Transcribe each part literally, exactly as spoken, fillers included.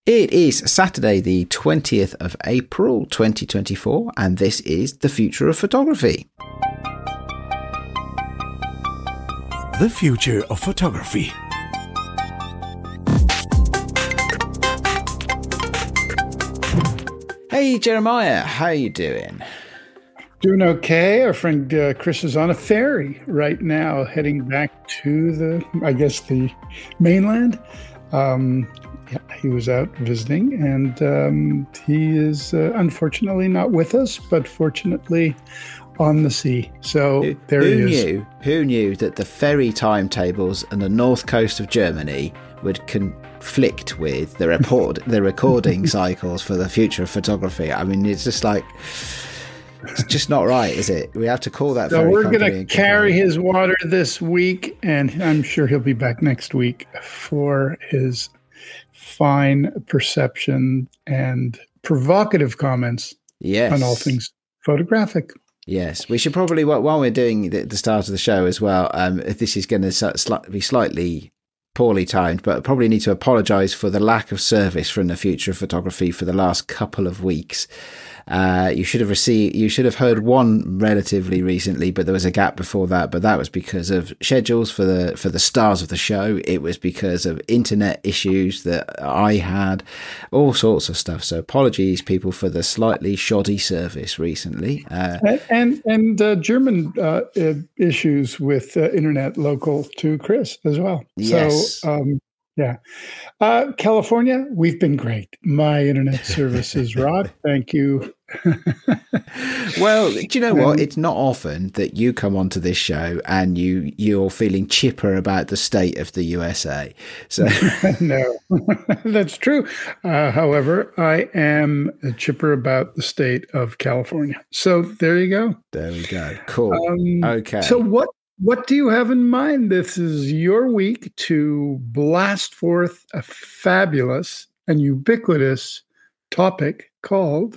It is Saturday, the twentieth of April, twenty twenty-four, and this is The Future of Photography. The Future of Photography. Hey, Jeremiah, how you doing? Doing okay. Our friend uh, Chris is on a ferry right now, heading back to the, I guess, the mainland. Um, yeah, he was out visiting, and um, he is uh, unfortunately not with us, but fortunately on the sea. So Who, there who he is. Knew, who knew that the ferry timetables and the north coast of Germany would conflict with the report, the recording cycles for the future of photography? I mean, it's just like, it's just not right, is it? We have to call that. So we're going to carry his water this week, and I'm sure he'll be back next week for his fine perception and provocative comments yes. on all things photographic. Yes, we should probably, while we're doing the, the start of the show as well, um, if this is going to sli- be slightly poorly timed, but probably need to apologise for the lack of service from the future of photography for the last couple of weeks. Uh, you should have received, you should have heard one relatively recently, but there was a gap before that. But that was because of schedules for the for the stars of the show. It was because of internet issues that I had, all sorts of stuff. So apologies, people, for the slightly shoddy service recently. Uh, and and, and uh, German uh, issues with uh, internet local to Chris as well. Yes. So um, yeah, uh, California, we've been great. My internet service is rock. Thank you. Well, do you know what? It's not often that you come onto this show and you you're feeling chipper about the state of the U S A. So no, that's true. Uh, however, I am chipper about the state of California. So there you go. There we go. Cool. Um, okay. So what? What do you have in mind? This is your week to blast forth a fabulous and ubiquitous topic called...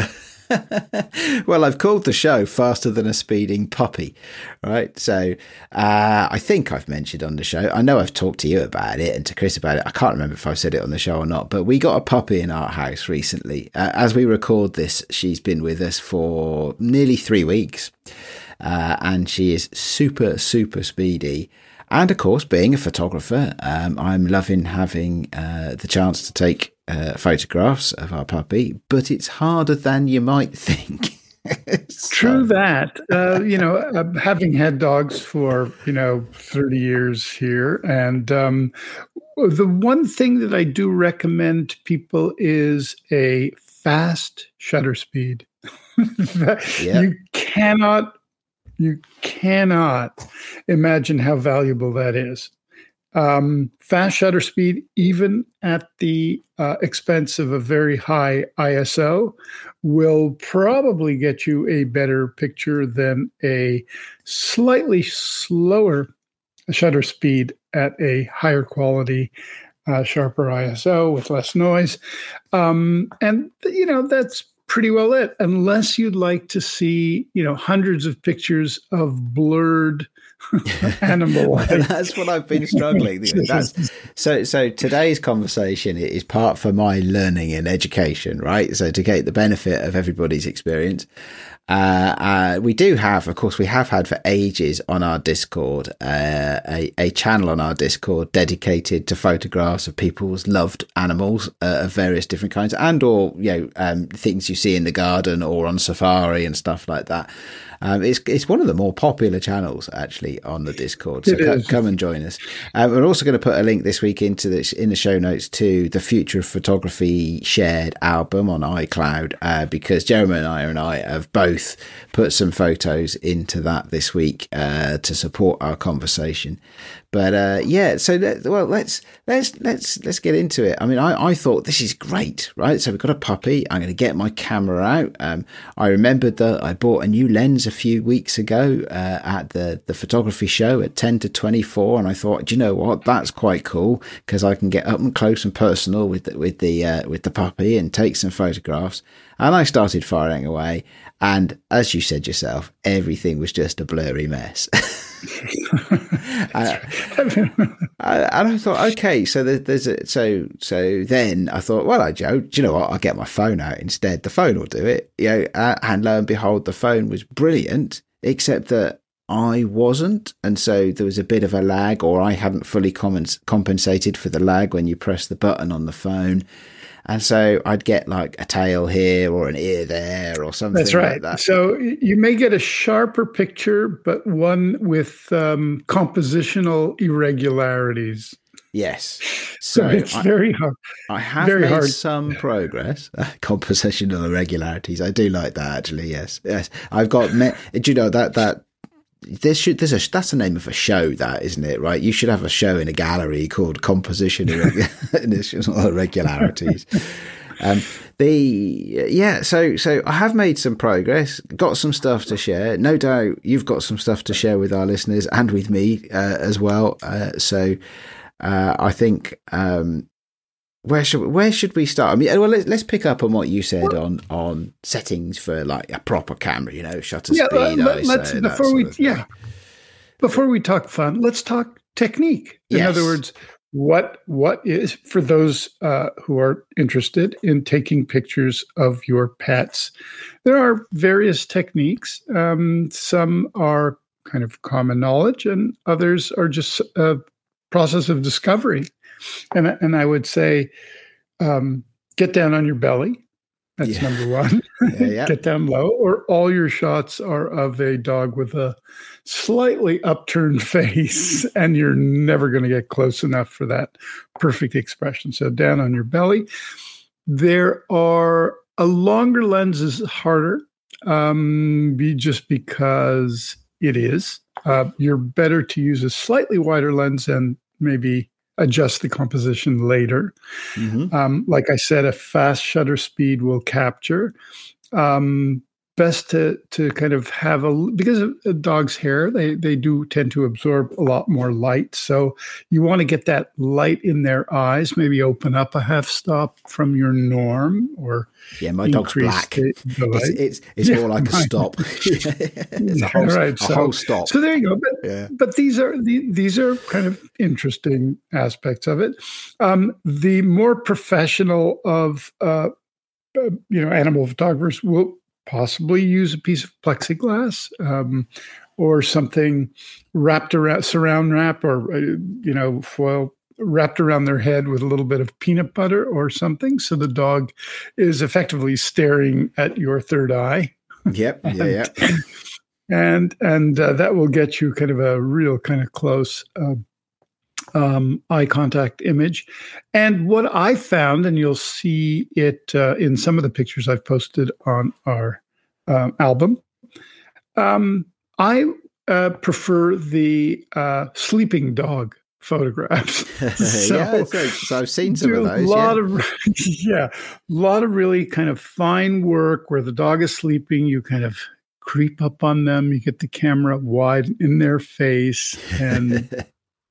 Well, I've called the show Faster Than a Speeding Puppy, right? So uh, I think I've mentioned on the show, I know I've talked to you about it and to Chris about it. I can't remember if I've said it on the show or not, but we got a puppy in our house recently. Uh, as we record this, she's been with us for nearly three weeks. Uh, and she is super, super speedy. And of course, being a photographer, um, I'm loving having uh, the chance to take uh, photographs of our puppy, but it's harder than you might think. So. True that. Uh, you know, uh, having had dogs for, you know, thirty years here. And um, the one thing that I do recommend to people is a fast shutter speed. Yep. You cannot You cannot imagine how valuable that is. Um, fast shutter speed, even at the uh, expense of a very high I S O, will probably get you a better picture than a slightly slower shutter speed at a higher quality, uh, sharper I S O with less noise. Um, and, you know, that's pretty well it, unless you'd like to see, you know, hundreds of pictures of blurred animal life. Well, that's what I've been struggling with. That's, so, so today's conversation is part for my learning and education, right? So to get the benefit of everybody's experience. Uh, uh, we do have, of course, we have had for ages on our Discord, uh, a, a channel on our Discord dedicated to photographs of people's loved animals uh, of various different kinds, and or, you know, um, things you see in the garden or on safari and stuff like that. Um, it's it's one of the more popular channels actually on the Discord, so come, come and join us. Um, we're also going to put a link this week into this in the show notes to the Future of Photography shared album on iCloud, uh, because Jeremy and I and I have both put some photos into that this week uh, to support our conversation. But uh, yeah, so let, well, let's let's let's let's get into it. I mean, I, I thought this is great, right? So we've got a puppy. I'm going to get my camera out. Um, I remembered that I bought a new lens a few weeks ago uh, at the the photography show at ten to twenty-four, and I thought, do you know what? That's quite cool because I can get up and close and personal with the, with the uh, with the puppy and take some photographs. And I started firing away, and as you said yourself, everything was just a blurry mess. uh, and I thought, okay, so there's a, so so then I thought, well, I Joe, do you know what? I'll get my phone out instead. The phone will do it. You know, uh, and lo and behold, the phone was brilliant, except that I wasn't, and so there was a bit of a lag, or I hadn't fully compensated for the lag when you press the button on the phone. And so I'd get like a tail here or an ear there or something. That's right. Like that. So you may get a sharper picture, but one with um, compositional irregularities. Yes. So, so it's I, very hard. I have very made hard. some progress. Compositional irregularities. I do like that, actually. Yes. Yes. I've got, me- do you know that, that, There should, there's a, that's the name of a show, that, isn't it? Right? You should have a show in a gallery called Composition Irregularities. Um, the yeah, so so I have made some progress, got some stuff to share. No doubt you've got some stuff to share with our listeners and with me uh, as well. Uh, so uh, I think. Um, Where should where should we start? I mean, well, let's let's pick up on what you said on, on settings for like a proper camera, you know, shutter yeah, speed. Uh, let's I S O, before we of yeah before we talk fun, let's talk technique. In yes. other words, what what is for those uh, who are interested in taking pictures of your pets? There are various techniques. Um, some are kind of common knowledge, and others are just a process of discovery. And and I would say, um, get down on your belly. That's yeah. number one. Yeah, yeah. Get down low, or all your shots are of a dog with a slightly upturned face, and you're never going to get close enough for that perfect expression. So down on your belly. There are a longer lens is harder, um, be just because it is. Uh, you're better to use a slightly wider lens and maybe adjust the composition later. Mm-hmm. Um, like I said, a fast shutter speed will capture. Um, best to to kind of have a, because of a dog's hair, they they do tend to absorb a lot more light. So you want to get that light in their eyes, maybe open up a half stop from your norm, or yeah, my dog's black. The, the it's it's, it's yeah, more like a stop. It's a whole, right, a so, whole stop. So there you go. But, yeah. but these are the, these are kind of interesting aspects of it. Um, the more professional of uh, uh, you know animal photographers will possibly use a piece of plexiglass um, or something wrapped around, saran wrap, or, uh, you know, foil wrapped around their head with a little bit of peanut butter or something. So the dog is effectively staring at your third eye. Yep. and, yeah. Yeah. And, and uh, that will get you kind of a real kind of close uh, um, eye contact image. And what I found, and you'll see it uh, in some of the pictures I've posted on our uh, album, um, I uh, prefer the uh, sleeping dog photographs. so, yeah, so, so I've seen some of those. A lot yeah. of yeah, a lot of really kind of fine work where the dog is sleeping. You kind of creep up on them. You get the camera wide in their face and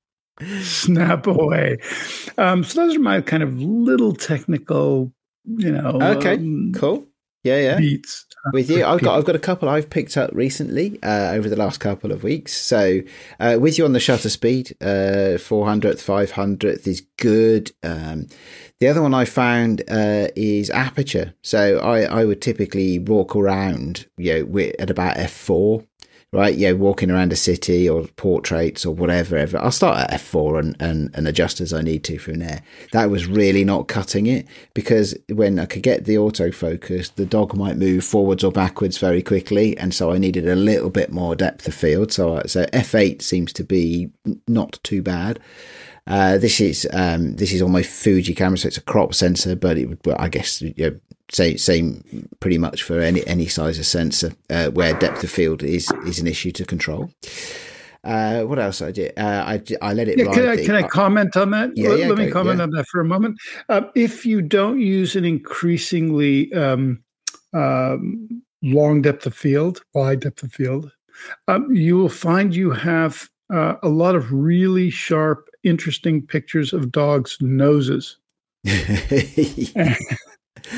snap away. Um, so those are my kind of little technical, you know. Okay, um, cool. Yeah, yeah. Beats. With you, I've got I've got a couple I've picked up recently uh, over the last couple of weeks. So uh, with you on the shutter speed, uh, four hundredth, five hundredth is good. Um, the other one I found uh, is aperture. So I, I would typically walk around, you know, at about f four. Right, yeah, walking around a city or portraits or whatever. Ever. I'll start at f four and, and, and adjust as I need to from there. That was really not cutting it, because when I could get the autofocus, the dog might move forwards or backwards very quickly, and so I needed a little bit more depth of field. So, so f eight seems to be not too bad. Uh, this is um, this is on my Fuji camera, so it's a crop sensor, but it would, well, I guess, you know, Same, same, pretty much for any any size of sensor uh, where depth of field is is an issue to control. Uh, what else I did? Uh, I I let it. Yeah, ride can I the, can I comment on that? Yeah, let, yeah, let go, me comment yeah. on that for a moment. Uh, if you don't use an increasingly um, um, long depth of field, wide depth of field, um, you will find you have uh, a lot of really sharp, interesting pictures of dogs' noses.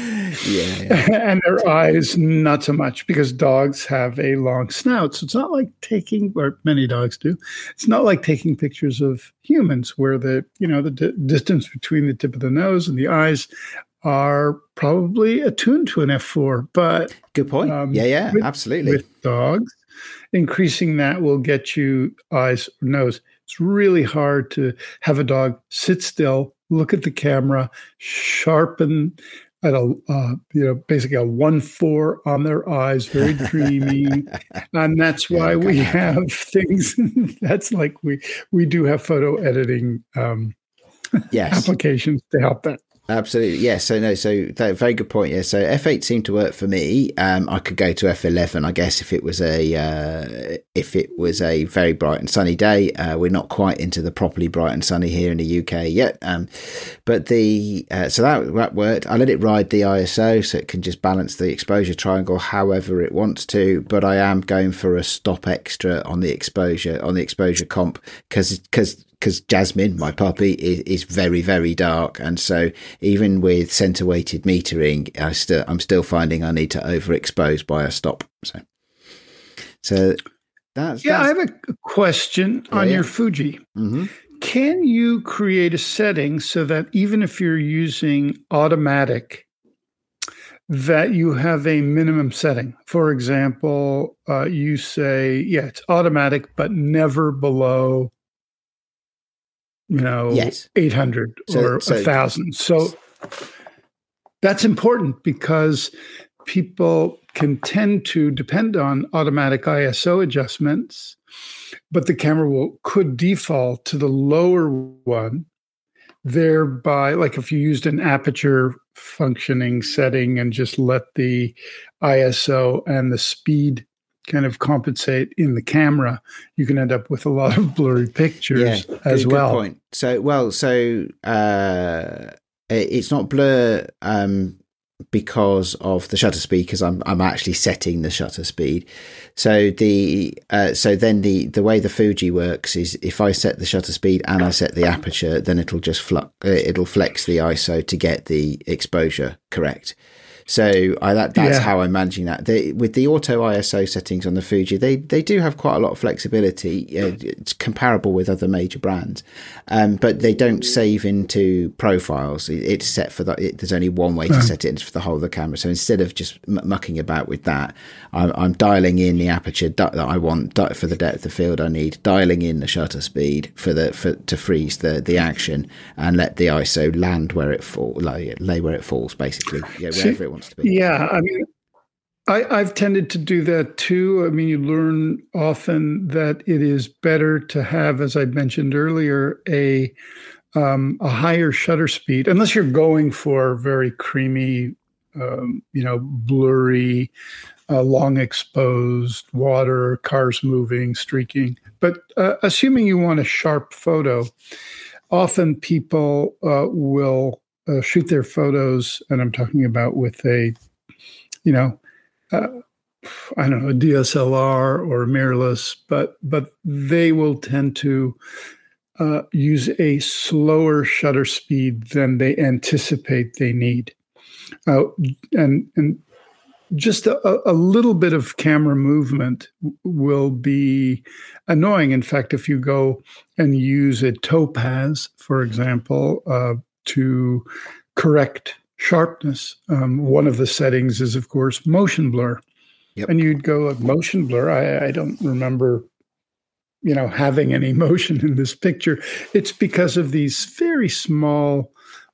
Yeah, yeah. And their eyes, not so much, because dogs have a long snout. So it's not like taking, or many dogs do, it's not like taking pictures of humans where the, you know, the di- distance between the tip of the nose and the eyes are probably attuned to an F four. But good point. Um, yeah, yeah, with, absolutely. With dogs, increasing that will get you eyes or nose. It's really hard to have a dog sit still, look at the camera, sharpen at a, uh, you know, basically a one four on their eyes, very dreamy. And that's why yeah, we have things that's like we, we do have photo editing um, yes. applications to help that. Absolutely. Yeah. So no, so that, very good point. Yeah. So F eight seemed to work for me. Um, I could go to F eleven, I guess, if it was a, uh, if it was a very bright and sunny day. Uh, we're not quite into the properly bright and sunny here in the U K yet. Um, but the, uh, so that, that worked. I let it ride the I S O so it can just balance the exposure triangle however it wants to. But I am going for a stop extra on the exposure, on the exposure comp, because, because, because Jasmine, my puppy, is, is very, very dark. And so even with center weighted metering, I still, I'm still finding I need to overexpose by a stop. So, so that's, yeah, that's, I have a question yeah, on yeah. your Fuji. Mm-hmm. Can you create a setting so that even if you're using automatic, that you have a minimum setting? For example, uh, you say, yeah, it's automatic, but never below, you know, yes. eight hundred so, or so, one thousand. So that's important because people can tend to depend on automatic I S O adjustments, but the camera will could default to the lower one, thereby, like if you used an aperture functioning setting and just let the I S O and the speed kind of compensate in the camera, you can end up with a lot of blurry pictures yeah, as good, well. Good point. So, well, so uh, it's not blur um, because of the shutter speed, because I'm I'm actually setting the shutter speed. So the uh, so then the the way the Fuji works is if I set the shutter speed and I set the aperture, then it'll just flux, uh, it'll flex the I S O to get the exposure correct. So I, that, that's yeah. how I'm managing that. They, with the auto I S O settings on the Fuji, they they do have quite a lot of flexibility. Uh, it's comparable with other major brands, um, but they don't save into profiles. It, it's set for that. It, there's only one way to oh. set it, and it's for the whole of the camera. So instead of just m- mucking about with that, I'm, I'm dialing in the aperture that I want di- for the depth of field I need, dialing in the shutter speed for the for to freeze the the action and let the I S O land where it fall, lay, lay where it falls, basically, yeah, wherever See, it wants. Yeah, I mean, I, I've tended to do that too. I mean, you learn often that it is better to have, as I mentioned earlier, a um, a higher shutter speed, unless you're going for very creamy, um, you know, blurry, uh, long exposed water, cars moving, streaking. But uh, assuming you want a sharp photo, often people uh, will Uh, shoot their photos, and I'm talking about with a, you know, uh, I don't know, a D S L R or a mirrorless, but but they will tend to uh, use a slower shutter speed than they anticipate they need, uh, and and just a, a little bit of camera movement will be annoying. In fact, if you go and use a Topaz, for example, uh, to correct sharpness, um, one of the settings is, of course, motion blur. Yep. And you'd go, like, motion blur? I, I don't remember, you know, having any motion in this picture. It's because of these very small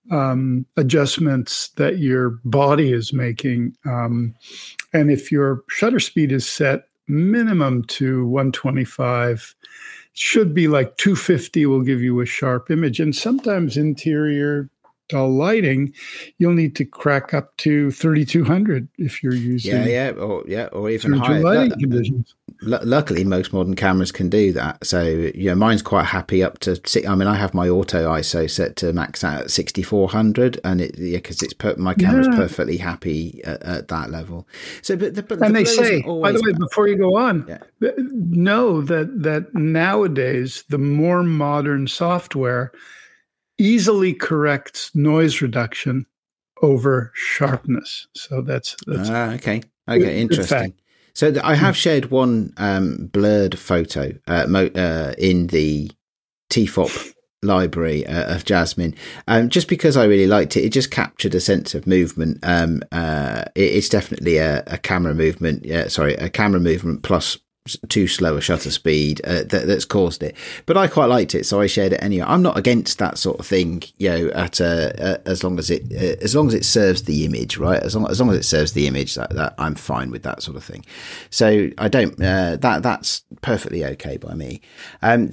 um, adjustments that your body is making. Um, and if your shutter speed is set minimum to one twenty-five, should be like two fifty will give you a sharp image. And sometimes interior dull lighting, you'll need to crack up to thirty-two hundred if you're using yeah yeah or yeah or even higher lighting L- conditions. L- luckily most modern cameras can do that, so yeah, mine's quite happy up to six. I mean, I have my auto I S O set to max out at sixty-four hundred, and it yeah because it's per- my camera's yeah. perfectly happy at, at that level. So but, the, but and the they say, by the way, bad. Before you go on, yeah. know that that nowadays the more modern software easily corrects noise reduction over sharpness. So that's that's ah, okay, okay, interesting. So th- I have shared one um, blurred photo uh, mo- uh, in the T F O P library uh, of Jasmine, um, just because I really liked it. It just captured a sense of movement. Um, uh, it, it's definitely a, a camera movement. Yeah, sorry, a camera movement plus too slow a shutter speed uh, that, that's caused it. But I quite liked it, so I shared it anyway. I'm not against that sort of thing, you know, at uh, as long as it uh, as long as it serves the image, right? As long as long as it serves the image, that, that I'm fine with that sort of thing. So I don't uh, that that's perfectly okay by me. Um,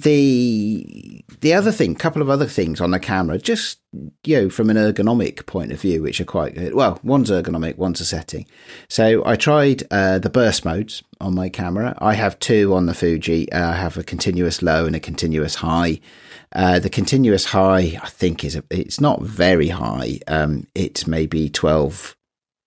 the the other thing, couple of other things on the camera, just you know, from an ergonomic point of view, which are quite good. Well, one's ergonomic, one's a setting. So I tried uh, the burst modes on my camera. I have two on the Fuji. Uh, I have a continuous low and a continuous high. Uh, the continuous high, I think, is a, it's not very high. Um, it's maybe twelve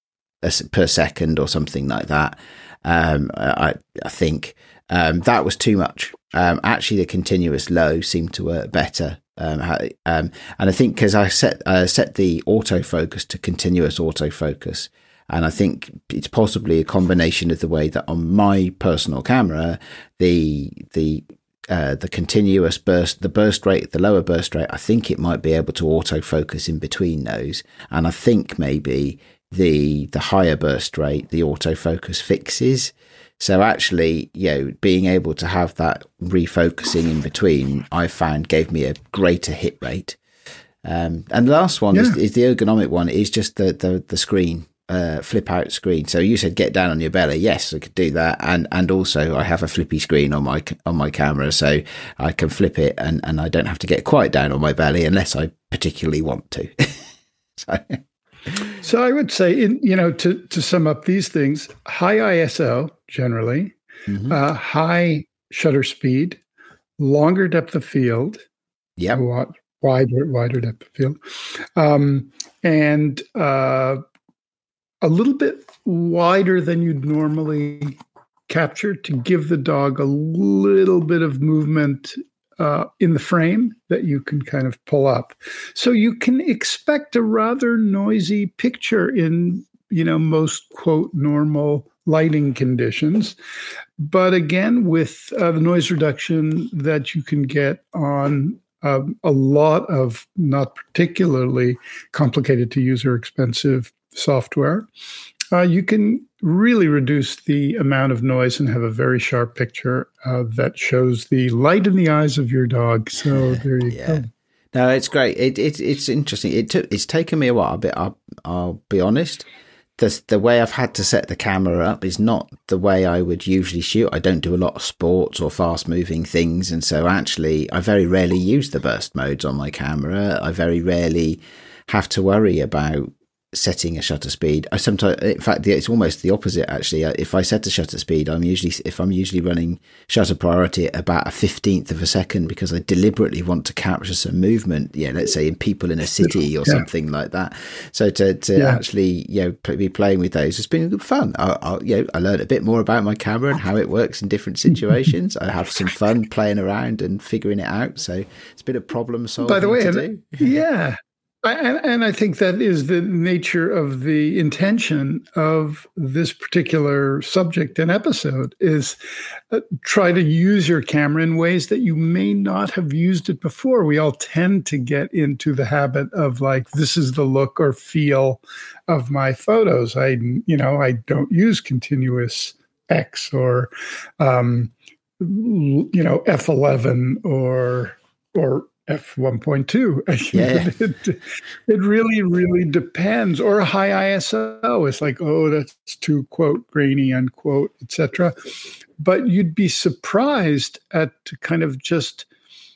per second or something like that. Um, I, I think um, that was too much. Um, actually, the continuous low seemed to work better. Um, um, and I think because I set uh, set the autofocus to continuous autofocus, and I think it's possibly a combination of the way that on my personal camera, the the uh, the continuous burst, the burst rate, the lower burst rate, I think it might be able to autofocus in between those, and I think maybe the the higher burst rate, the autofocus fixes. So actually, you know, being able to have that refocusing in between, I found gave me a greater hit rate. Um, and the last one yeah. is, is the ergonomic one, is just the the, the screen, uh, flip out screen. So you said get down on your belly. Yes, I could do that. And and also I have a flippy screen on my on my camera, so I can flip it and, and I don't have to get quite down on my belly unless I particularly want to. so. So I would say, in, you know, to, to sum up these things, high I S O generally, mm-hmm. uh, high shutter speed, longer depth of field, yeah, wider wider depth of field, um, and uh, a little bit wider than you'd normally capture to give the dog a little bit of movement Uh, in the frame that you can kind of pull up. So you can expect a rather noisy picture in, you know, most, quote, normal lighting conditions. But again, with uh, the noise reduction that you can get on um, a lot of not particularly complicated to use or expensive software, uh, you can really reduce the amount of noise and have a very sharp picture uh, that shows the light in the eyes of your dog. So there you yeah. go. No, it's great. It, it it's interesting. It took it's taken me a while, but I'll, I'll be honest. The the way I've had to set the camera up is not the way I would usually shoot. I don't do a lot of sports or fast moving things, and so actually, I very rarely use the burst modes on my camera. I very rarely have to worry about setting a shutter speed. I sometimes, in fact, it's almost the opposite. Actually, if I set a shutter speed, I'm usually if I'm usually running shutter priority at about a fifteenth of a second because I deliberately want to capture some movement. Yeah, let's say in people in a city or yeah. something like that. So to to yeah. actually you know be playing with those has been good fun. I, I you know I learned a bit more about my camera and how it works in different situations. I have some fun playing around and figuring it out. So it's been a problem solving. By the way, to and, do. yeah. And, and I think that is the nature of the intention of this particular subject and episode is uh, try to use your camera in ways that you may not have used it before. We all tend to get into the habit of like, this is the look or feel of my photos. I, you know, I don't use continuous X or, um, you know, F eleven or, or, F one point two. Yeah. it, it really, really depends. Or a high I S O. It's like, oh, that's too, quote, grainy, unquote, et cetera. But you'd be surprised at kind of just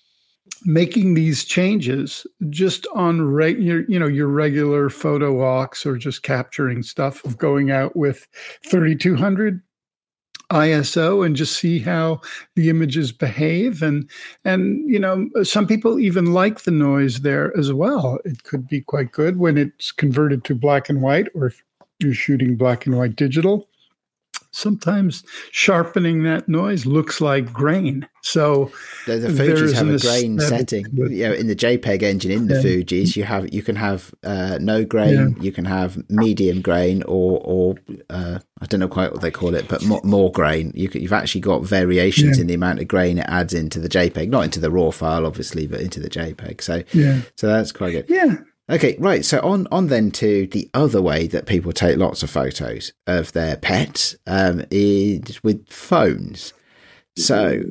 making these changes just on reg- your, you know, your regular photo walks or just capturing stuff of going out with thirty-two hundred I S O and just see how the images behave. And, and, you know, some people even like the noise there as well. It could be quite good when it's converted to black and white, or if you're shooting black and white digital. sometimes sharpening that noise looks like grain. So the, the Fujis have a grain setting. You know, in the JPEG engine, in the yeah. Fujis, you have you can have uh, no grain, yeah. you can have medium grain, or or uh, I don't know quite what they call it, but more, more grain. You can, you've actually got variations yeah. in the amount of grain it adds into the JPEG, not into the raw file, obviously, but into the JPEG. So yeah. so that's quite good. Yeah. Okay, right. So on, on then to the other way that people take lots of photos of their pets um, is with phones. So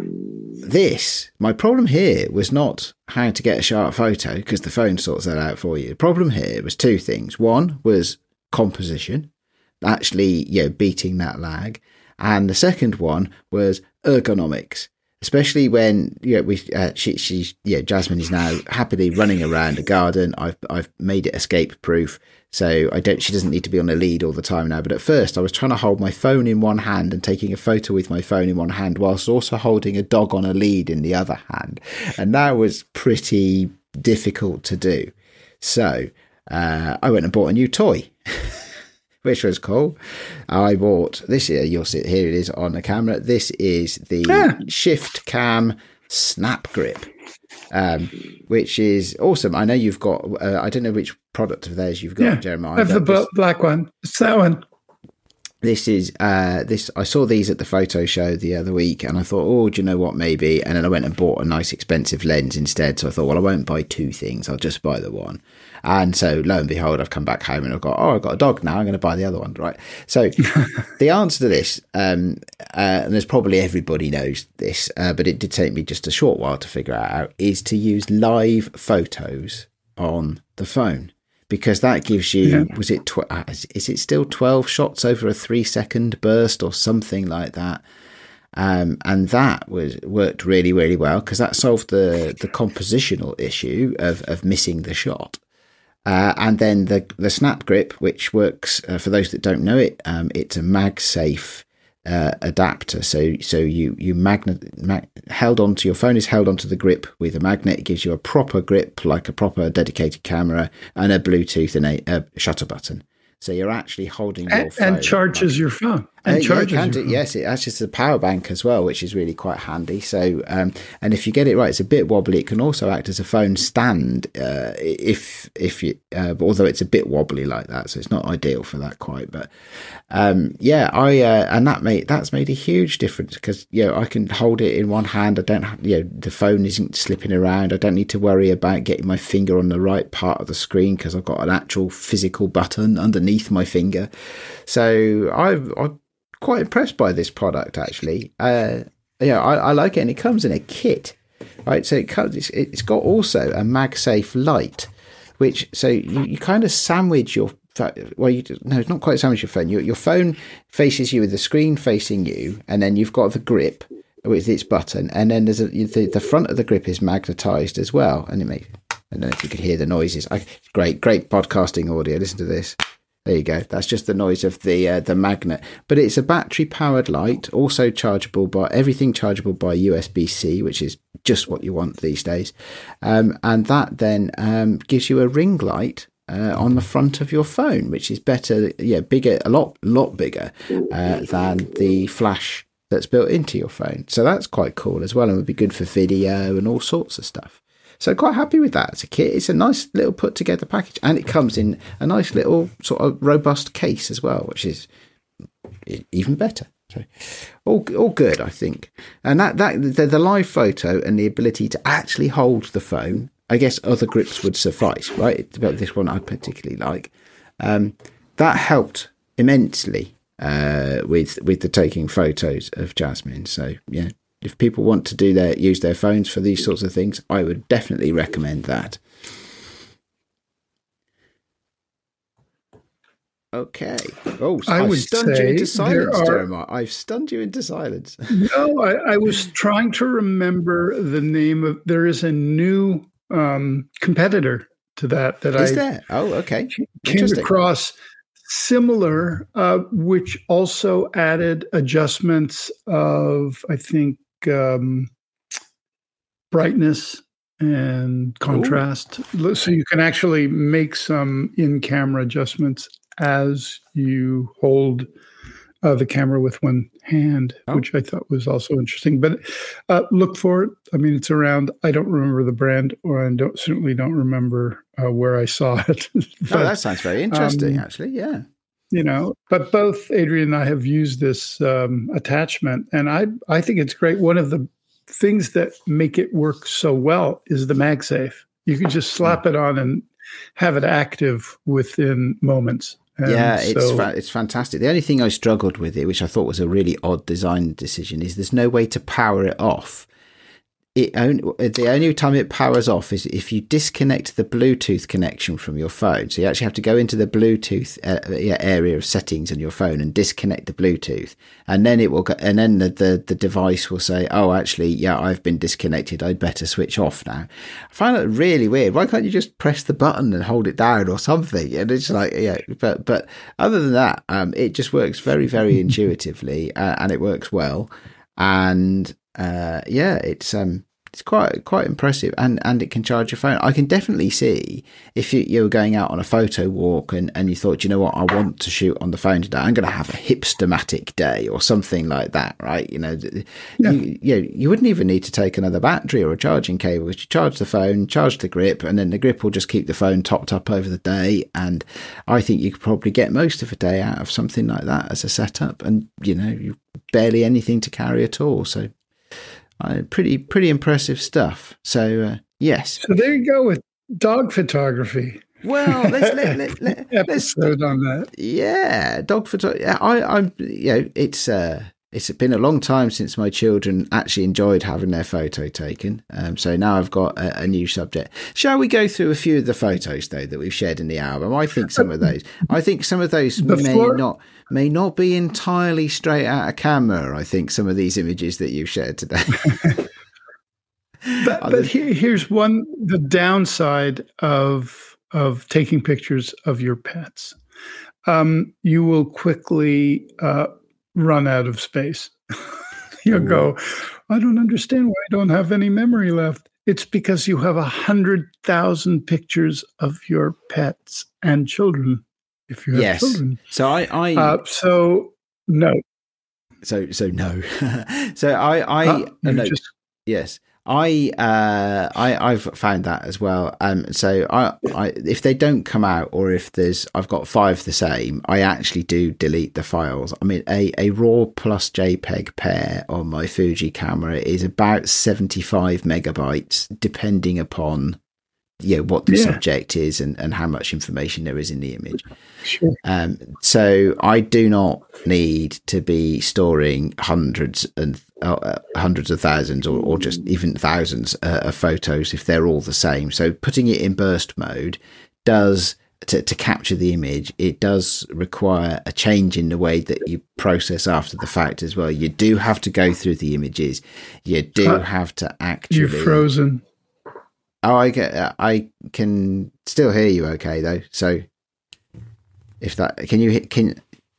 this, my problem here was not how to get a sharp photo, because the phone sorts that out for you. The problem here was two things. One was composition, actually, you know, beating that lag. And the second one was ergonomics. Especially when you know we uh, she she's yeah Jasmine is now happily running around a garden. I've I've made it escape proof, so I don't she doesn't need to be on a lead all the time now. But at first I was trying to hold my phone in one hand and taking a photo with my phone in one hand, whilst also holding a dog on a lead in the other hand, and that was pretty difficult to do. So uh, I went and bought a new toy. Which was cool. I bought this here. You'll see it here. It is on the camera. This is the ah. Shift Cam Snap Grip, um, which is awesome. I know you've got. Uh, I don't know which product of theirs you've got, yeah, Jeremiah. I have the this, black one. It's that one. This is uh, this. I saw these at the photo show the other week, and I thought, oh, do you know what? Maybe. And then I went and bought a nice expensive lens instead. So I thought, well, I won't buy two things. I'll just buy the one. And so lo and behold, I've come back home and I've got, oh, I've got a dog now. I'm going to buy the other one, right? So the answer to this, um, uh, and there's probably everybody knows this, uh, but it did take me just a short while to figure it out, is to use live photos on the phone. Because that gives you, yeah. was it, tw- is it still twelve shots over a three second burst or something like that? Um, and that was worked really, really well, because that solved the, the compositional issue of, of missing the shot. Uh, and then the the Snap Grip, which works, uh, for those that don't know it, um, it's a MagSafe uh, adapter. So so you you magnet mag, held onto your phone is held onto the grip with a magnet. It gives you a proper grip, like a proper dedicated camera, and a Bluetooth and a, a shutter button. So you're actually holding your and, phone. And charges your phone. And uh, charges yeah, it your do, phone. Yes, it actually is a power bank as well, which is really quite handy. So, um, and if you get it right, it's a bit wobbly. It can also act as a phone stand, uh, if if you, uh, although it's a bit wobbly like that, so it's not ideal for that quite. But um, yeah, I uh, and that made that's made a huge difference, because you know I can hold it in one hand. I don't, have, you know, the phone isn't slipping around. I don't need to worry about getting my finger on the right part of the screen, because I've got an actual physical button underneath my finger. So I've. I've quite impressed by this product, actually. Uh, yeah, I, I like it, and it comes in a kit, right? So it comes, it's, it's got also a MagSafe light, which so you, you kind of sandwich your well, you no, it's not quite sandwich your phone. Your your phone faces you with the screen facing you, and then you've got the grip with its button, and then there's a the, the front of the grip is magnetized as well, and it makes. I don't know if you could hear the noises. I, great, great podcasting audio. Listen to this. There you go. That's just the noise of the uh, the magnet. But it's a battery-powered light, also chargeable by everything chargeable by U S B C, which is just what you want these days. Um, and that then um, gives you a ring light uh, on the front of your phone, which is better, yeah, bigger, a lot, lot bigger uh, than the flash that's built into your phone. So that's quite cool as well, and would be good for video and all sorts of stuff. So quite happy with that as a kit. It's a nice little put together package, and it comes in a nice little sort of robust case as well, which is even better. So all all good, I think. And that that the, the live photo and the ability to actually hold the phone, I guess other grips would suffice, right? But this one I particularly like. Um, that helped immensely uh, with with the taking photos of Jasmine. So yeah. If people want to do their use their phones for these sorts of things, I would definitely recommend that. Okay. Oh, so I I've would stunned you into silence, are, Jeremiah. I've stunned you into silence. No, I, I was trying to remember the name of. There is a new um, competitor to that that is I there? Oh, okay. Came across. Similar, uh, which also added adjustments of, I think, um, brightness and contrast. Ooh. So you can actually make some in-camera adjustments as you hold uh, the camera with one hand, oh. which I thought was also interesting. But uh, look for it. I mean, it's around. I don't remember the brand, or I don't certainly don't remember uh, where I saw it. but, oh, that sounds very interesting, um, actually. Yeah. You know, but both Adrian and I have used this um, attachment, and I I think it's great. One of the things that make it work so well is the MagSafe. You can just slap it on and have it active within moments. And yeah, it's so, fa- it's fantastic. The only thing I struggled with it, which I thought was a really odd design decision, is there's no way to power it off. It only, the only time it powers off is if you disconnect the Bluetooth connection from your phone. So you actually have to go into the Bluetooth uh, area of settings on your phone and disconnect the Bluetooth, and then it will go, and then the, the the device will say, "Oh, actually, yeah, I've been disconnected. I'd better switch off now." I find it really weird. Why can't you just press the button and hold it down or something? And it's like, yeah, but but other than that, um, it just works very very intuitively, uh, and it works well, and. Uh, yeah, it's um, it's quite quite impressive, and, and it can charge your phone. I can definitely see if you, you're going out on a photo walk and, and you thought, you know what, I want to shoot on the phone today. I'm going to have a hipstermatic day or something like that, right? You know, yeah. you, you you wouldn't even need to take another battery or a charging cable. You charge the phone, charge the grip, and then the grip will just keep the phone topped up over the day. And I think you could probably get most of a day out of something like that as a setup, and you know, you barely anything to carry at all. So. Uh, pretty pretty impressive stuff. So uh, yes. So there you go with dog photography. Well, let's let, let, let, episode let's, on that. Yeah, dog photography. I I'm you know it's uh it's been a long time since my children actually enjoyed having their photo taken. Um, so now I've got a, a new subject. Shall we go through a few of the photos though that we've shared in the album? I think some of those. I think some of those Before, may not. may not be entirely straight out of camera. I think some of these images that you've shared today. but but here, here's one, the downside of of taking pictures of your pets. Um, you will quickly uh, run out of space. You'll Ooh. go, I don't understand why I don't have any memory left. It's because you have a hundred thousand pictures of your pets and children. If you have yes. children. So I, I uh, so no. So so no. so I I uh, no, just... yes. I uh I I've found that as well. Um so I, I if they don't come out, or if there's I've got five the same, I actually do delete the files. I mean a, a RAW plus JPEG pair on my Fuji camera is about seventy-five megabytes, depending upon you know, what the yeah. subject is and, and how much information there is in the image. Sure. Um, so I do not need to be storing hundreds and uh, hundreds of thousands or, or just even thousands uh, of photos if they're all the same. So putting it in burst mode does, to, to capture the image, it does require a change in the way that you process after the fact as well. You do have to go through the images. You do uh, have to actually... You're frozen. Oh, I get. I can still hear you. Okay, though. So, if that can you can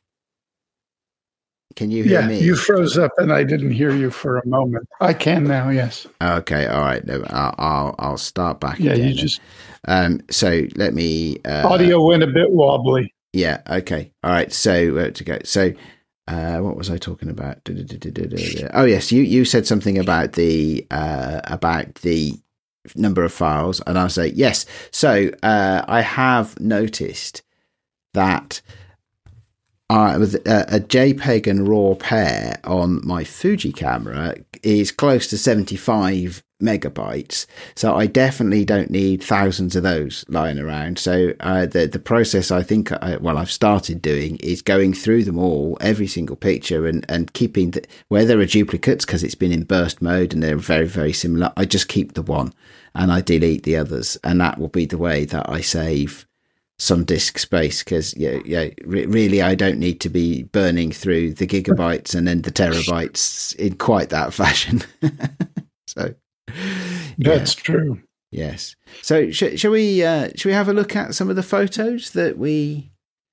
can you hear yeah, me? You froze up, and I didn't hear you for a moment. I can now. Yes. Okay. All right. No, I'll I'll, I'll start back. Yeah. Again You just. Um. So let me. Uh, Audio went a bit wobbly. Yeah. Okay. All right. So uh, to go. So. Uh, what was I talking about? Oh yes, you you said something about the uh about the number of files, and I'll say yes. So uh, I have noticed that uh, with a, a JPEG and RAW pair on my Fuji camera is close to seventy-five megabytes. So I definitely don't need thousands of those lying around. So uh, the the process I think I, well I've started doing is going through them all, every single picture, and and keeping the, where there are duplicates because it's been in burst mode and they're very very similar. I just keep the one and I delete the others, and that will be the way that I save some disk space, because yeah, yeah, re- really I don't need to be burning through the gigabytes and then the terabytes in quite that fashion. So that's yeah. true. Yes. So sh- shall we uh, shall we have a look at some of the photos that we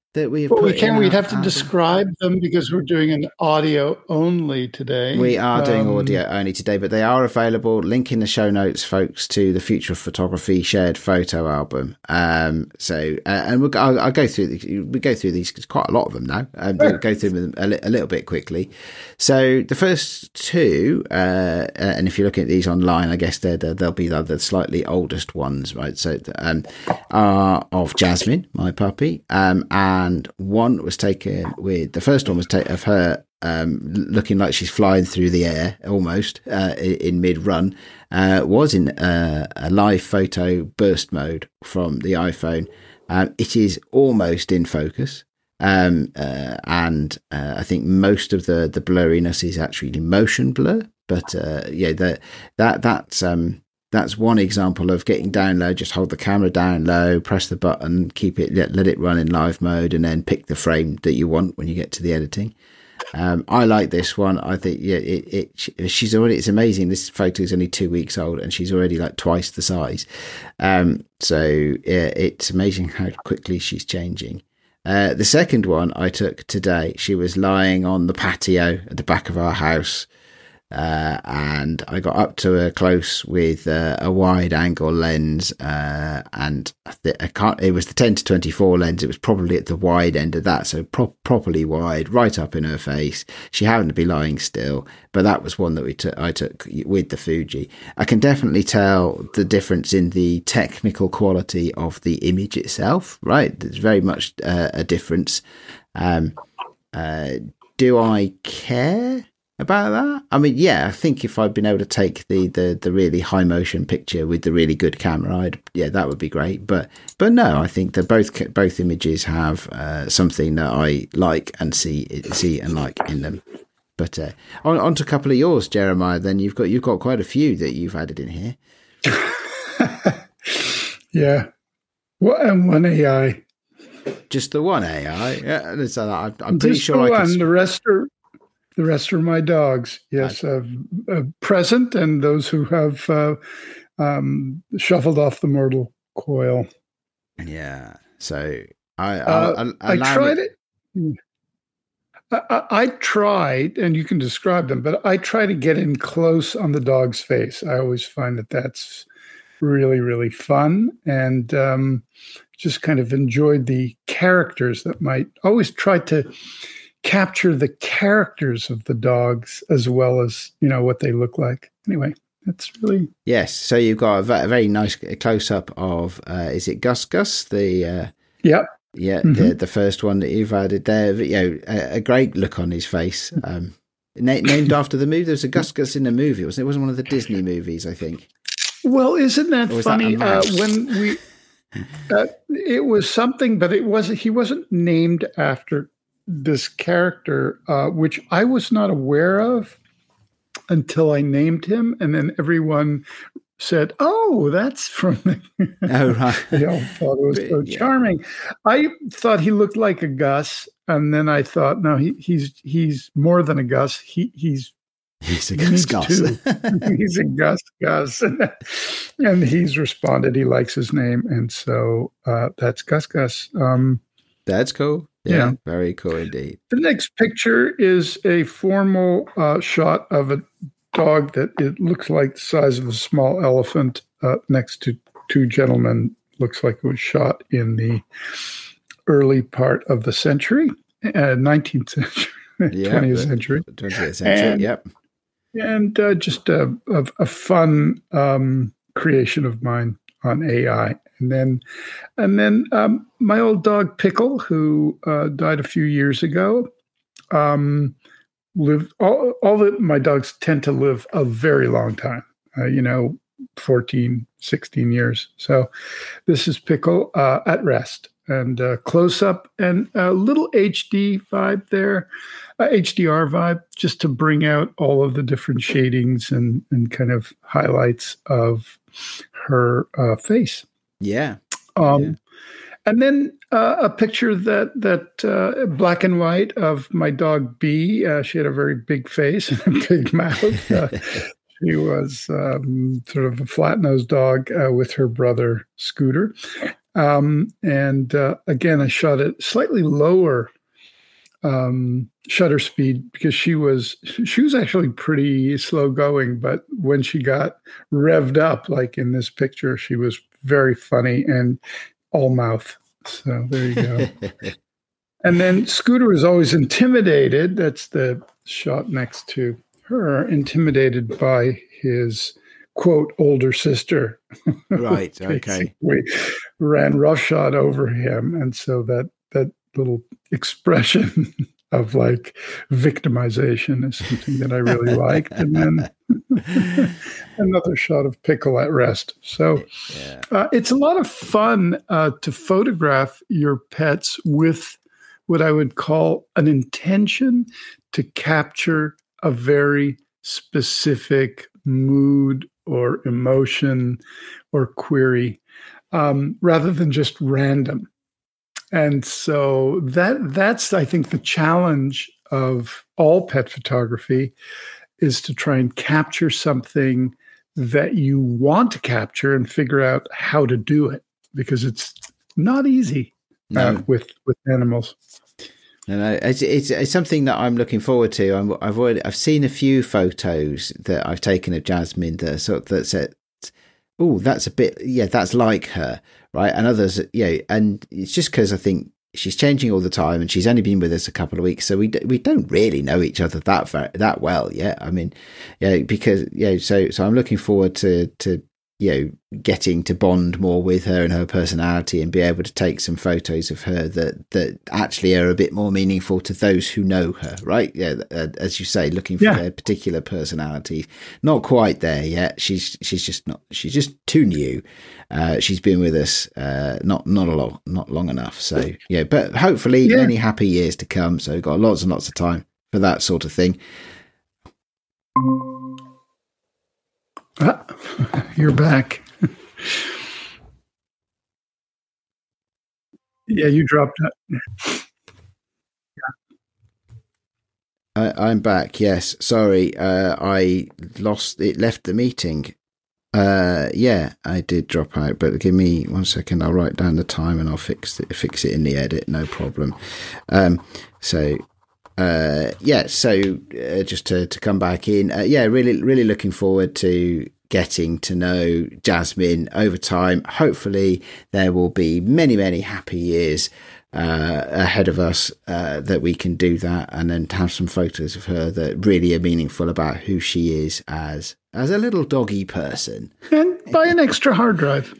that we have Well, put we can. in We'd our have to album. describe them because we're doing an audio only today. We are doing Um, audio only today, but they are available. Link in the show notes, folks, to the Future of Photography shared photo album. Um, so, uh, and we'll, I'll, I'll go through. The, we go through these, quite a lot of them now. Um, we'll go through them a, li- a little bit quickly. So, the first two, uh, and if you're looking at these online, I guess they're, they're, they'll be the, the slightly oldest ones, right? So, um, are of Jasmine, my puppy, um, and one was taken with the first one was taken of her. Um, looking like she's flying through the air almost uh, in, in mid-run, uh, was in uh, a live photo burst mode from the iPhone. Um, it is almost in focus, um, uh, and uh, I think most of the the blurriness is actually motion blur. But uh, yeah, that that that's um, that's one example of getting down low. Just hold the camera down low, press the button, keep it let, let it run in live mode, and then pick the frame that you want when you get to the editing. Um, I like this one. I think yeah, it, it. She's already. It's amazing. This photo is only two weeks old, and she's already like twice the size. Um, so yeah, it's amazing how quickly she's changing. Uh, the second one I took today. She was lying on the patio at the back of our house. Uh, and I got up to her close with uh, a wide angle lens, uh, and I, th- I can't, it was the ten to twenty-four lens. It was probably at the wide end of that. So pro- properly wide, right up in her face. She happened to be lying still, but that was one that we took, I took with the Fuji. I can definitely tell the difference in the technical quality of the image itself, right? There's very much uh, a difference. Um, uh, do I care about that? I mean, yeah, I think if I'd been able to take the, the, the really high motion picture with the really good camera, I'd, yeah, that would be great. But but no, I think that both both images have uh, something that I like and see see and like in them. But uh, on, on to a couple of yours, Jeremiah. Then you've got you've got quite a few that you've added in here. Yeah, well, and one A I. Just the one A I. Yeah, so I'm, I'm pretty Just sure the I one. can. The rest are the rest are my dogs. Yes, uh, uh, present, and those who have uh, um, shuffled off the mortal coil. Yeah. So I Uh, I, I tried it. I, I, I tried, and you can describe them, but I try to get in close on the dog's face. I always find that that's really, really fun, and um, just kind of enjoyed the characters that might always try to capture the characters of the dogs as well as, you know, what they look like. Anyway, that's really... Yes. So you've got a very nice close up of, uh, is it Gus Gus? The, uh, yep. Yeah, Mm-hmm. the the first one that you've added there, you know, a, a great look on his face. Um, na- named after the movie. There was a Gus Gus in the movie, wasn't it? It wasn't one of the Disney movies, I think. Well, isn't that funny? That uh, when we, uh, it was something, but it wasn't. He wasn't named after this character, uh, which I was not aware of until I named him, and then everyone said, "Oh, that's from." The Oh, right. They all thought it was so Yeah. charming. I thought he looked like a Gus, and then I thought, no, he, he's he's more than a Gus. He he's He's a he Gus needs Gus. two. He's a Gus Gus, and he's responded. He likes his name, and so uh, that's Gus Gus. Um, That's cool. Yeah, Yeah. very cool indeed. the next picture is a formal uh, shot of a dog that it looks like the size of a small elephant uh, next to two gentlemen. Looks like it was shot in the early part of the century, uh, nineteenth century, Yeah, twentieth the- century. twentieth century. And- Yep. And uh, just a, a, a fun um, creation of mine on A I. And then, and then um, my old dog Pickle, who uh, died a few years ago, um, lived. All, all the my dogs tend to live a very long time. Uh, you know, fourteen, sixteen years. So, this is Pickle uh, at rest, and uh, close up and a little H D vibe there. Uh, H D R vibe, just to bring out all of the different shadings and, and kind of highlights of her uh, face. Yeah. Um, Yeah. And then uh, a picture that that uh, black and white of my dog B. Uh, she had a very big face and a big mouth. Uh, she was um, sort of a flat-nosed dog uh, with her brother Scooter. Um, and uh, again, I shot at slightly lower um, shutter speed because she was she was actually pretty slow going. But when she got revved up, like in this picture, she was very funny and all mouth. So there you go. And then Scooter is always intimidated. That's the shot next to her, intimidated by his, quote, older sister. Right, okay. Ran roughshod over him. And so that that little expression of like victimization is something that I really liked. And then another shot of Pickle at rest. So yeah. uh, it's a lot of fun uh, to photograph your pets with what I would call an intention to capture a very specific mood or emotion or query, um, rather than just random. And so that that's, I think, the challenge of all pet photography is to try and capture something that you want to capture and figure out how to do it, because it's not easy no. uh, with with animals. No, no, it's, it's it's something that I'm looking forward to. I'm, I've already I've seen a few photos that I've taken of Jasmine that sort of that said, "Oh, that's a bit, yeah, that's like her," right? And others, yeah, and it's just because I think she's changing all the time, and she's only been with us a couple of weeks, so we d- we don't really know each other that very, that well yet. I mean, yeah, because yeah, so so I'm looking forward to to. you know, getting to bond more with her and her personality and be able to take some photos of her that, that actually are a bit more meaningful to those who know her, right? Yeah. Uh, as you say, looking for yeah. their particular personality. Not quite there yet. She's, she's just not, she's just too new. Uh, she's been with us, uh, not, not a lot, not long enough. So yeah, but hopefully yeah. many happy years to come. So we've got lots and lots of time for that sort of thing. Ah, you're back. Yeah, you dropped it. I, I'm back. Yes, sorry. Uh, I lost it. Left the meeting. Uh, yeah, I did drop out. But give me one second. I'll write down the time and I'll fix it. Fix it in the edit. No problem. Um, so. Uh, yeah, so uh, just to, to come back in, uh, yeah, really, really looking forward to getting to know Jasmine over time. Hopefully there will be many, many happy years uh, ahead of us uh, that we can do that, and then have some photos of her that really are meaningful about who she is as as a little doggy person. And buy an extra hard drive.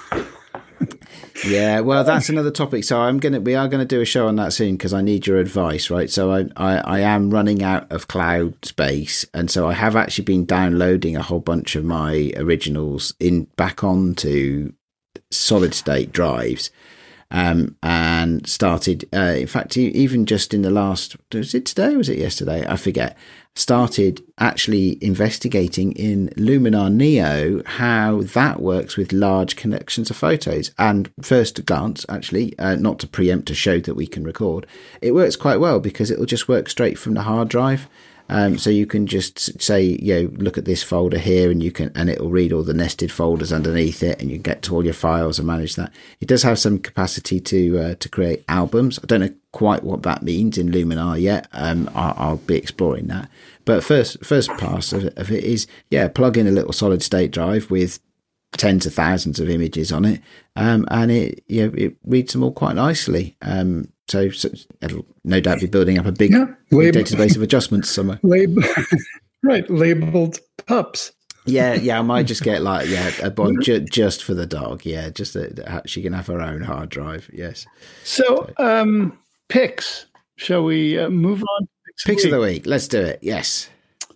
Yeah, well, that's another topic. So I'm gonna, we are gonna do a show on that soon because I need your advice, right? So I, I, I am running out of cloud space, and so I have actually been downloading a whole bunch of my originals in back onto solid state drives, um, and started. Uh, in fact, even just in the last, was it today? Or was it yesterday? I forget. Started actually investigating in Luminar Neo how that works with large collections of photos. And first glance, actually, uh, not to preempt a show that we can record, it works quite well because it'll just work straight from the hard drive. Um, so you can just say, you know, look at this folder here, and you can, and it'll read all the nested folders underneath it, and you can get to all your files and manage that. It does have some capacity to uh, to create albums. I don't know quite what that means in Luminar yet. Um, I'll, I'll be exploring that. But first, first pass of, of it is, yeah, plug in a little solid state drive with tens of thousands of images on it, um, and it, you know, it reads them all quite nicely. Um, So, so it'll no doubt be building up a big, yeah, big database of adjustments somewhere. Lab- right, labeled pups. Yeah, yeah, I might just get like yeah a bond ju- just for the dog. Yeah, just that she can have her own hard drive. Yes. So, um, picks. Shall we uh, move on? Picks, picks of the week. Let's do it. Yes.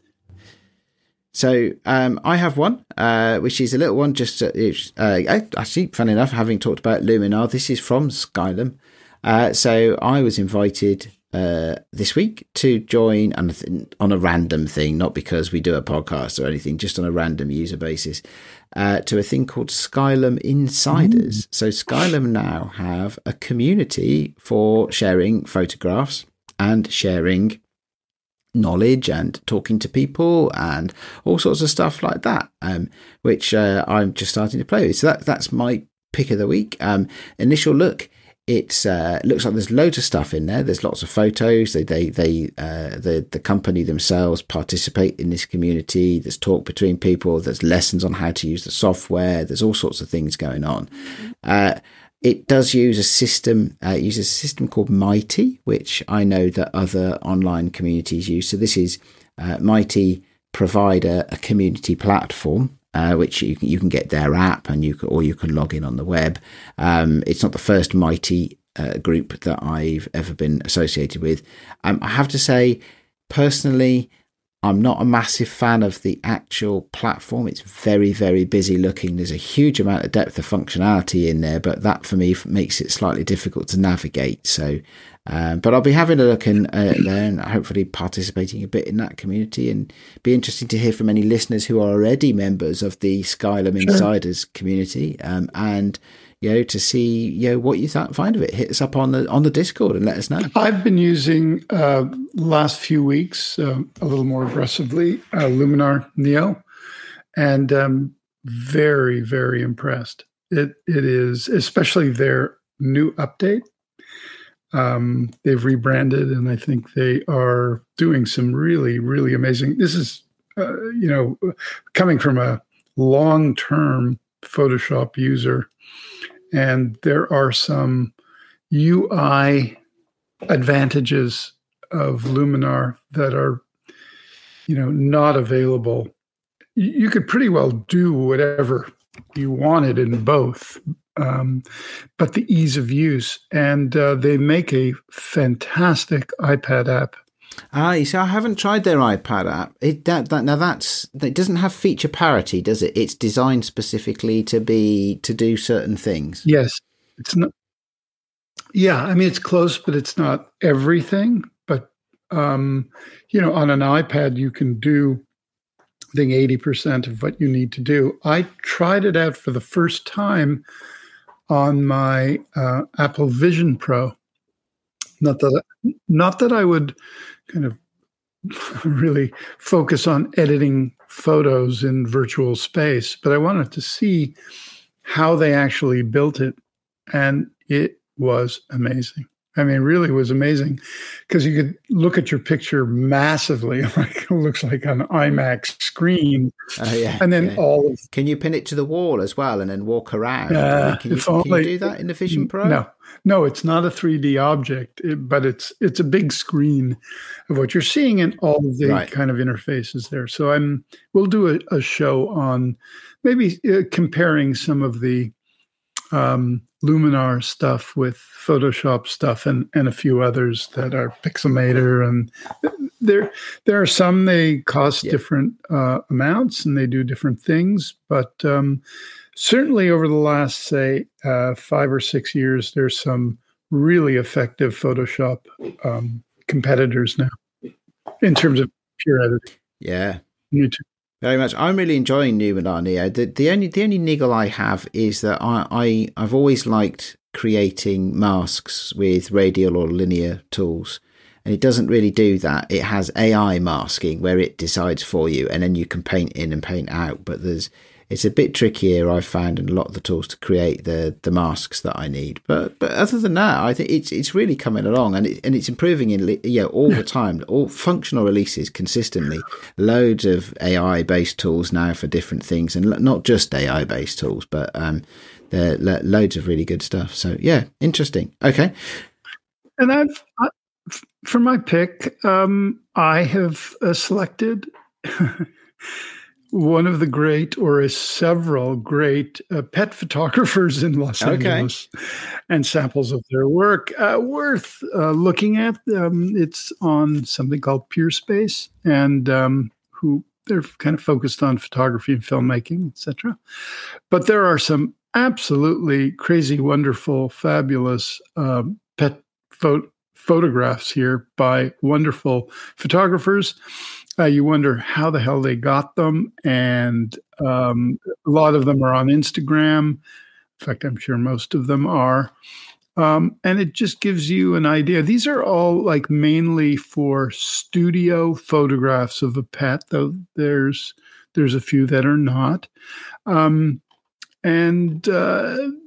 So um, I have one, uh, which is a little one. Just uh, uh, actually, funny enough, having talked about Luminar, this is from Skylum. Uh, so I was invited uh, this week to join on a, th- on a random thing, not because we do a podcast or anything, just on a random user basis, uh, to a thing called Skylum Insiders. Mm. So Skylum now have a community for sharing photographs and sharing knowledge and talking to people and all sorts of stuff like that, um, which uh, I'm just starting to play with. So that that's my pick of the week. Um, initial look. It's uh, it looks like there's loads of stuff in there. There's lots of photos. They they they uh, the the company themselves participate in this community. There's talk between people. There's lessons on how to use the software. There's all sorts of things going on. Uh, it does use a system. Uh, it uses a system called Mighty, which I know that other online communities use. So this is uh, Mighty provide a, a community platform. Uh, which you can, you can get their app and you can, or you can log in on the web. Um, it's not the first Mighty uh, group that I've ever been associated with. Um, I have to say, personally, I'm not a massive fan of the actual platform. It's very, very busy looking. There's a huge amount of depth of functionality in there, but that for me makes it slightly difficult to navigate. So, um, but I'll be having a look in uh, there and hopefully participating a bit in that community, and be interesting to hear from any listeners who are already members of the Skylum sure. Insiders community, um, and you know, to see you know what you th- find of it. Hit us up on the on the Discord and let us know. I've been using uh, last few weeks uh, a little more aggressively uh, Luminar Neo, and um, very very impressed. It it is, especially their new update. Um, they've rebranded, and I think they are doing some really really amazing. This is uh, you know coming from a long term Photoshop user. And there are some U I advantages of Luminar that are, you know, not available. You could pretty well do whatever you wanted in both, um, but the ease of use. And uh, they make a fantastic iPad app. Ah, so I haven't tried their iPad app. It that, that now that's it doesn't have feature parity, does it? It's designed specifically to be to do certain things. Yes, it's not. Yeah, I mean it's close, but it's not everything. But um, you know, on an iPad, you can do, I think, eighty percent of what you need to do. I tried it out for the first time on my uh, Apple Vision Pro. Not that, not that I would kind of really focus on editing photos in virtual space, but I wanted to see how they actually built it, and it was amazing. I mean, really was amazing, because you could look at your picture massively, like it looks like an IMAX screen, uh, yeah, and then yeah. all of. Can you pin it to the wall as well, and then walk around? Uh, can, you, if can only, you do that in the Vision Pro? No, no, it's not a three D object, it, but it's it's a big screen of what you're seeing, and all of the right. kind of interfaces there. So I'm we'll do a, a show on maybe uh, comparing some of the um, Luminar stuff with Photoshop stuff, and, and a few others that are Pixelmator, and there there are some they cost yeah. different uh, amounts and they do different things, but um, certainly over the last say uh, five or six years, there's some really effective Photoshop um, competitors now in terms of pure editing. Yeah. YouTube. Very much. I'm really enjoying Luminar Neo. The, the only the only niggle I have is that I, I I've always liked creating masks with radial or linear tools, and it doesn't really do that. It has A I masking where it decides for you, and then you can paint in and paint out. But there's it's a bit trickier, I've found, in a lot of the tools to create the the masks that I need. But but other than that, I think it's it's really coming along, and it, and it's improving in you know all the time. All functional releases consistently. Loads of A I based tools now for different things, and not just A I based tools, but um, there are loads of really good stuff. So yeah, interesting. Okay, and I've I, for my pick, um, I have uh, selected. One of the great, or several great uh, pet photographers in Los okay. Angeles, and samples of their work uh, worth uh, looking at. Um, it's on something called PeerSpace, and um, who they're kind of focused on photography and filmmaking, et cetera. But there are some absolutely crazy, wonderful, fabulous uh, pet pho- photographs here by wonderful photographers. Uh, you wonder how the hell they got them, and um, a lot of them are on Instagram. In fact, I'm sure most of them are. Um, and it just gives you an idea. These are all like mainly for studio photographs of a pet, though there's there's a few that are not. Um, and uh,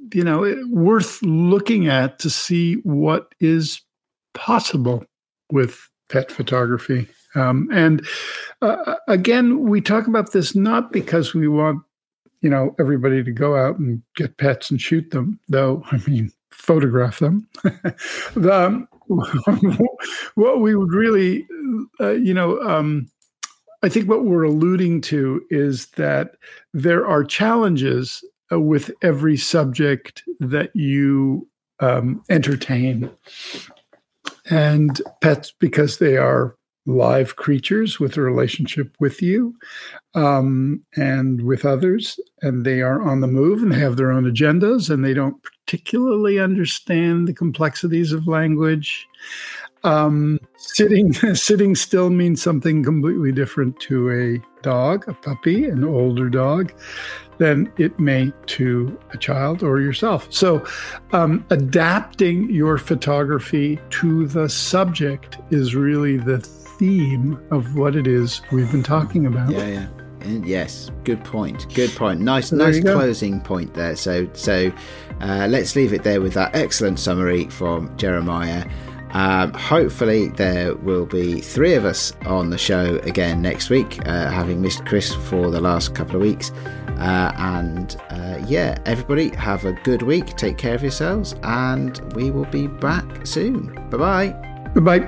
you know, worth looking at to see what is possible with pet photography. Um, and uh, again, we talk about this not because we want, you know, everybody to go out and get pets and shoot them, though, I mean, photograph them. the, um, what we would really, uh, you know, um, I think what we're alluding to is that there are challenges uh, with every subject that you um, entertain. And pets, because they are live creatures with a relationship with you um, and with others, and they are on the move and they have their own agendas, and they don't particularly understand the complexities of language. Um, sitting sitting still means something completely different to a dog, a puppy, an older dog, than it may to a child or yourself. So um, adapting your photography to the subject is really the theme of what it is we've been talking about. Yeah, yeah. And yes, good point. Good point. Nice, so nice closing point there. So, so uh, let's leave it there with that excellent summary from Jeremiah. Um, hopefully there will be three of us on the show again next week, uh, having missed Chris for the last couple of weeks. Uh, and uh, yeah, everybody have a good week. Take care of yourselves, and we will be back soon. Bye-bye. Bye-bye.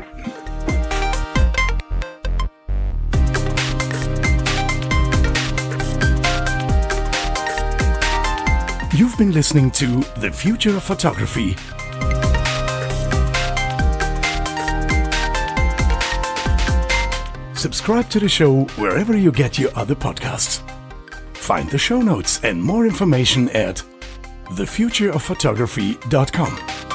You've been listening to The Future of Photography. Subscribe to the show wherever you get your other podcasts. Find the show notes and more information at the future of photography dot com.